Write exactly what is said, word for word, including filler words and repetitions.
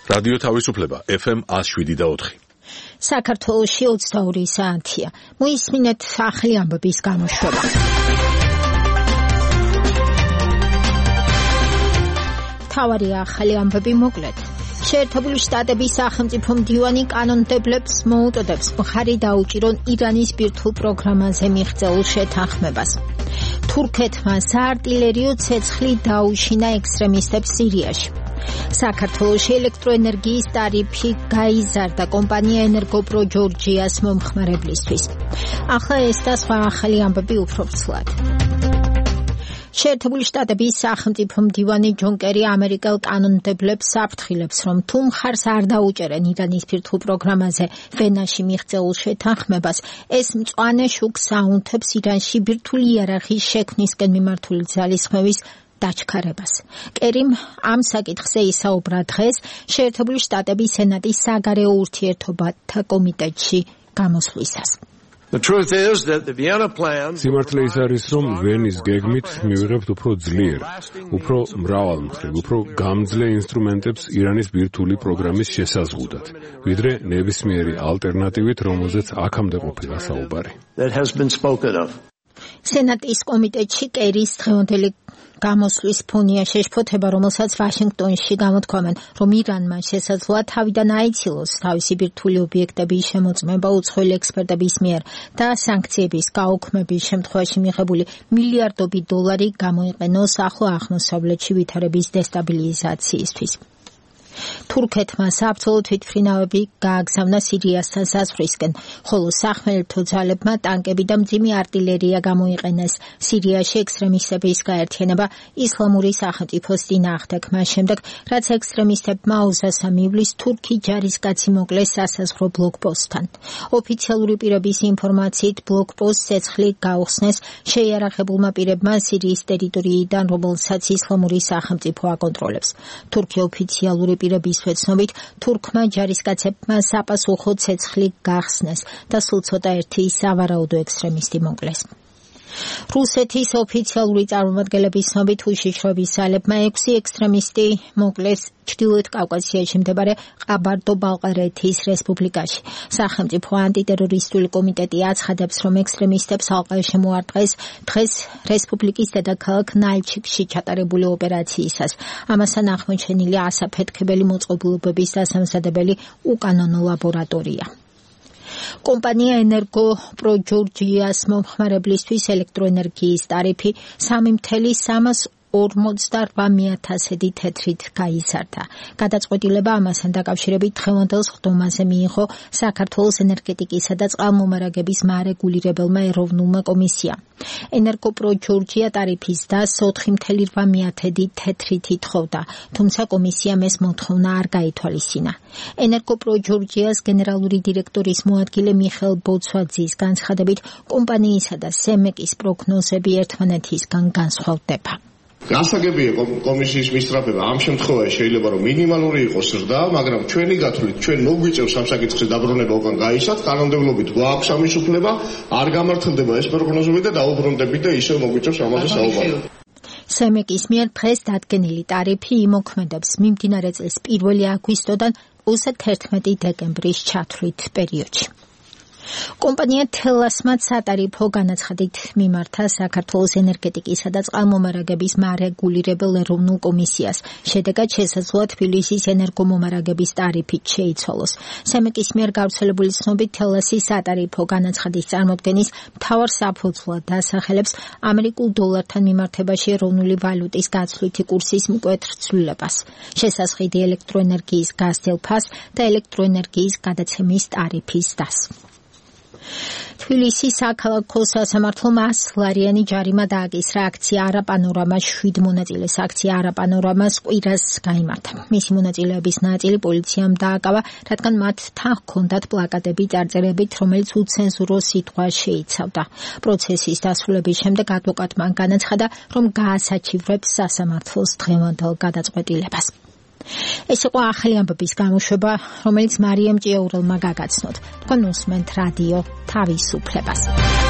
რადიო თავისუფლება ეფ ემ one oh seven და four. საქართველოში ოცდაორი საათია. მოისმინეთ ახალი ამბების გამოშვება. თავარი ახალი ამბები მოკლედ. შეერთებული შტატების სახელმწიფო მდივანი კანონმდებლებს მოუწოდებს მხარი დაუჭირონ ირანის ბირთვულ პროგრამაზე მიღწეულ შეთანხმებას. თურქეთმა საარტილერიო ცეცხლი დაუშინა ექსტრემისტებს სირიაში. საქართველოში ელექტროენერგიის ტარიფი გაიზარდა კომპანია ენერგოპრო ჯორჯიას მომხმარებლისთვის. ახლა ეს და სხვა ახალი ამბები უფრო ცვლად. შეერთებული შტატების სახელმწიფო მდივანი ჯონ კერი ამერიკელ კანონმდებლებს საფრთხილებს, რომ თუ მხარს არ დაუჭერენ ირანის ბირთვულ პროგრამაზე ვენაში მიღწეულ შეთანხმებას, ეს მწვანე შუქს აუნთებს ირანში ბირთვული იარაღის შექმნისკენ მიმართული ძალისხმევის დაჩქარებას. კერიმ ამ საკითხზე ისაუბრა დღეს შეერთებული შტატების სენატის საგარეო ურთიერთობათა კომიტეტში გამოსვლისას. სიმართლე ის არის, რომ ვენის გეგმით მივიღებთ უფრო ძლიერ, უფრო მრავალმხრივ, უფრო გამძლე ინსტრუმენტებს ირანის ბირთვული პროგრამის შესაზღუდად, ვიდრე ნებისმიერი ალტერნატივით, რომელზეც აქამდე ყოფილა საუბარი. სენატის კომიტეტში კერის დღევანდელი გამოსვლის ფონია შეშფოთება, რომელსაც ვაშინგტონში გამოთქვამენ, რომ ირანმა შესაძლოა თავიდან აიცილოს თავისი ბირთვული ობიექტების შემოწმება უცხოელი ექსპერტების მიერ და სანქციების გაუქმების შემთხვევაში მიღებული მილიარდობით დოლარი გამოიყენოს ახლო აღმოსავლეთში ვითარების დესტაბილიზაციისთვის. თურქეთმა საბრძოლო თვითმფრინავები გააგზავნა სირიასთან საზღვრისკენ, ხოლო სახმელეთო ძალებმა ტანკები და მძიმე არტილერია გამოიყენეს სირიაში ექსტრემისტების გაერთიანება ისლამური სახელმწიფოს წინააღმდეგ, მას შემდეგ, რაც ექსტრემისტებმა ოცდასამი ივლისს თურქი ჯარისკაცი მოკლეს სასაზღვრო ბლოკპოსტთან. ოფიციალური პირების ინფორმაციით ბლოკპოსტს ცეცხლი გაუხსნეს შეიარაღებულმა პირებმა სირიის ტერიტორიიდან, რომელსაც ისლამური სახელმწიფო აკონტროლებს. თურქი ოფიციალური პირების ვეცნობით, თურქმა ჯარისკაცებმა საპასუხო ცეცხლი გახსნეს და სულ ცოტა ერთი სავარაუდო ექსტრემისტი მოკლეს. რუსეთის ოფიციალური წარმომადგენლების ცნობით უშიშროების ძალებმა ექვსი ექსტრემისტი მოკლეს ჩრდილოეთ კავკასიაში მდებარე ყაბარდო-ბალყარეთის რესპუბლიკაში. სახელმწიფო ანტიტერორისტული კომიტეტი აცხადებს, რომ ექსტრემისტებს ალყა შემოარტყეს დღეს რესპუბლიკის დედაქალაქ ნალჩიკში ჩატარებული ოპერაციისას. ამასთან აღმოჩენილია ასაფეთქებელი მოწყობილობების დასამზადებელი უკანონო ლაბორატორია. კომპანია ენერგოპრო ჯორჯიას მომხმარებლისთვის ელექტროენერგიის ტარიფი სამი ათეული ორმოცდარბა ათასედი თეთრით გაიზარდა. გადაწყვეტილება ამასთან დაკავშირებით დღევანდელ სხდომაზე მიიღო საქართველოს ენერგეტიკისა და წყალმომარაგების მარეგულირებელმა ეროვნულმა კომისიამ. ენერგოპრო ჯორჯია ტარიფის დასს ოთხი ათეული რვამეათედი თეთრით ითხოვდა, თუმცა კომისიამ ეს მოთხოვნა არ გაითვალისწინა. ენერგოპრო ჯორჯიას გენერალური დირექტორის მოადგილე მიხელ ბოცვაძის განცხადებით, კომპანიისა და სემეკის პროგნოზები ერთმანეთისგან განსხვავდება. გასაგებია კომისიის მისწრაფება ამ შემთხვევაში შეიძლება რომ მინიმალური იყოს ზრდა, მაგრამ ჩვენი გათვლით ჩვენ მოგვიწევს ამ საკითხზე დაბრუნება უკან გაისად, კანონმდებლობით გვაქვს ამის უფლება, არ გამართლდება ეს პროგნოზები და დაუბრუნდებით და ისევ მოგვიწევს ამაზე საუბარი. სემეკის მიერ დღეს დადგენილი ტარიფი იმოქმედებს მიმდინარე წლის პირველი აგვისტოდან ოცდაერთმეტი დეკემბრის ჩათვლით პერიოდში. კომპანია თელასმა სატარიფო განაცხადით მიმართა საქართველოს ენერგეტიკისა და წყალმომარაგების მარეგულირებელ ეროვნულ კომისიას. შედეგად შესაძლოა თბილისის ენერგომომარაგების ტარიფით შეიცვალოს. სემეკის მიერ გავრცელებული ცნობით თელასის სატარიფო განაცხადის წარმოდგენის მთავარ საფუძვლად დასახელებს ამერიკულ დოლართან მიმართებაში ეროვნული ვალუტის გაცვლითი კურსის მკვეთრ ცვლილებას. შესაძლოა ელექტროენერგიის გაზრდილ და ელექტროენერგიის გადაცემის ტარიფის დასს. თბილისის საქალაქო სასამართლომ ასლარიანი ჯარიმა დააკისრა აქცია არაპანორამას შვიდ მონაწილეს აქცია არაპანორამას კვირას გაიმართა. მისი მონაწილეების ნაწილი პოლიციამ დააკავა, რადგან მათ თან ჰქონდათ პლაკატები წარწერებით, რომელიც უცენზურო სიტყვა შეიცავდა. პროცესის დასრულების შემდეგ ადვოკატმა განაცხადა, რომ გაასაჩივრებს სასამართლოს დღევანდელ გადაწყვეტილებას. ეს იყო ახალი ამბების გამოშვება, რომელიც მარიამ ჭიაურელმა გაგაცნოთ. თქვენ უსმენთ რადიო თავისუფლებას.